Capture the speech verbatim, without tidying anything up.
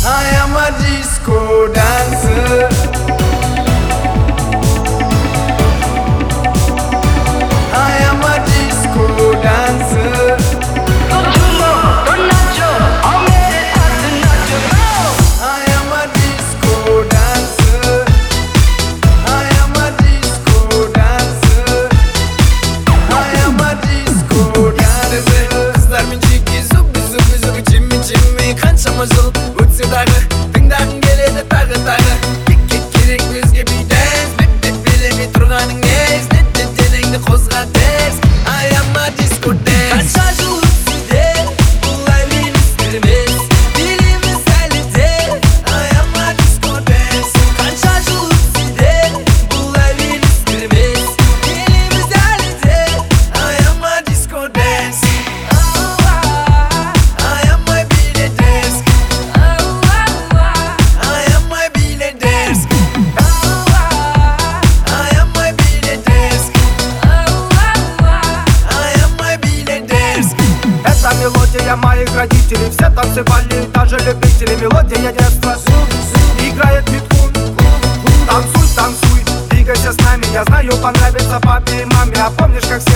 I am a disco dancer. I am a disco dancer. I am a disco dancer. I am a disco dancer. I am a disco dancer. Kızlar minciki zubi zubi zubi cimmi cimmi kançama zul utsi dağı Tingdağın geledi tağı tağı Kik kik kirik bizge bir dance Bip bip bilemi turğanın ez Dit dit dilingni kozga ters I am a disco dance Kança jıl utside Bulay ministimiz Dilimiz elide I am a disco dance Kança jıl utside Bulay ministimiz Dilimiz elide I am a disco dance I am my bile desk. I am my bile desk. I am my bile desk. I am my bile desk. Это мелодия моих родителей. Все танцевали, даже любители. Мелодия детства. Играет биткун. Танцуй, танцуй, двигайся с нами. Я знаю, понравится папе и маме. А помнишь, как все